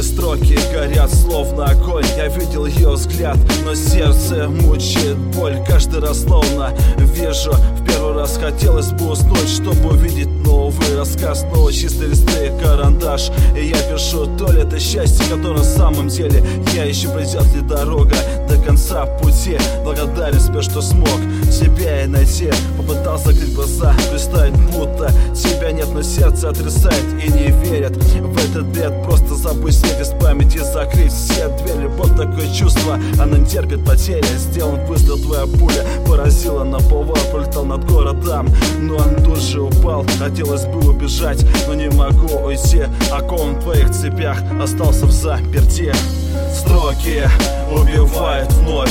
строки горят словно огонь. Я видел ее взгляд, но сердце мучает боль. Каждый раз словно вижу. В первый раз хотелось бы уснуть, чтобы увидеть новый рассказ. Снова чистые листы и карандаш, и я пишу: то ли это счастье, которое на самом деле я ищу, пройдет ли дорога до конца пути. Благодарен себе, что смог себя и найти. Попытался закрыть глаза, представить, будто тебя нет, но сердце отрицает и не верит в этот бред. Просто забыть свет из памяти, закрыть все двери. Вот такое чувство, она не терпит потери. Сделан выстрел, твоя пуля поразила на повал, пролетал над городом, но он тут же упал. Хотелось бы убежать, но не могу уйти. Окован в твоих цепях, остался в заперти. Строки убивают вновь,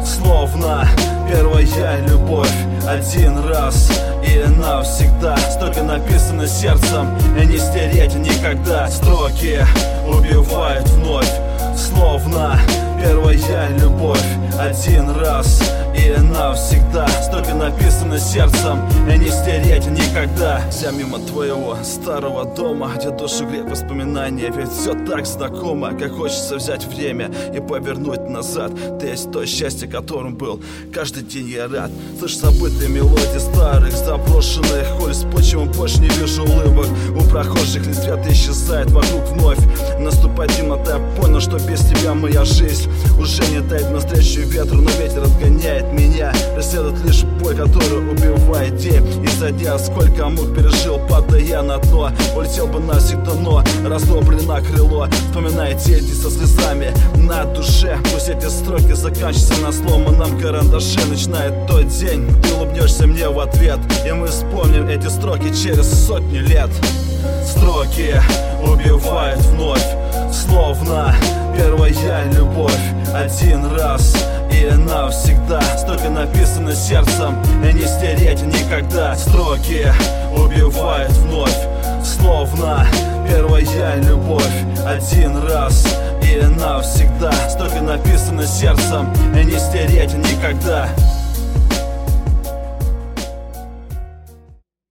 словно первая любовь. Один раз и навсегда. Строки написаны сердцем, и не стереть никогда. Строки убивают вновь, словно первая любовь. Один раз и навсегда. Строки написаны сердцем, и не стереть никогда. Я мимо твоего старого дома, где душу греет воспоминания. Ведь все так знакомо, как хочется взять время и повернуть назад. Ты есть то счастье, которым был каждый день я рад. Слышь забытые мелодии старых заброшенных улиц. Почему больше не вижу улыбок у прохожих? Лишь свет исчезает вокруг вновь. Наступает темнота, я понял, что без тебя моя жизнь уже не тает навстречу ветру, но ветер отгоняет меня. Преследует лишь боль, которая убивает день изо дня. Сколько мук пережил, падая на дно. Улетел бы навсегда, но разломлено крыло. Вспоминая те дни со слезами на душе. Пусть эти строки заканчиваются на сломанном карандаше. Начинает тот день, ты улыбнешься мне в ответ, и мы вспомним эти строки через сотни лет. Строки убивают вновь, словно первая любовь. Один раз и навсегда. Строки написаны сердцем, и не стереть никогда. Строки убивают вновь, словно первая любовь. Один раз и навсегда. Строки написаны сердцем, и не стереть никогда.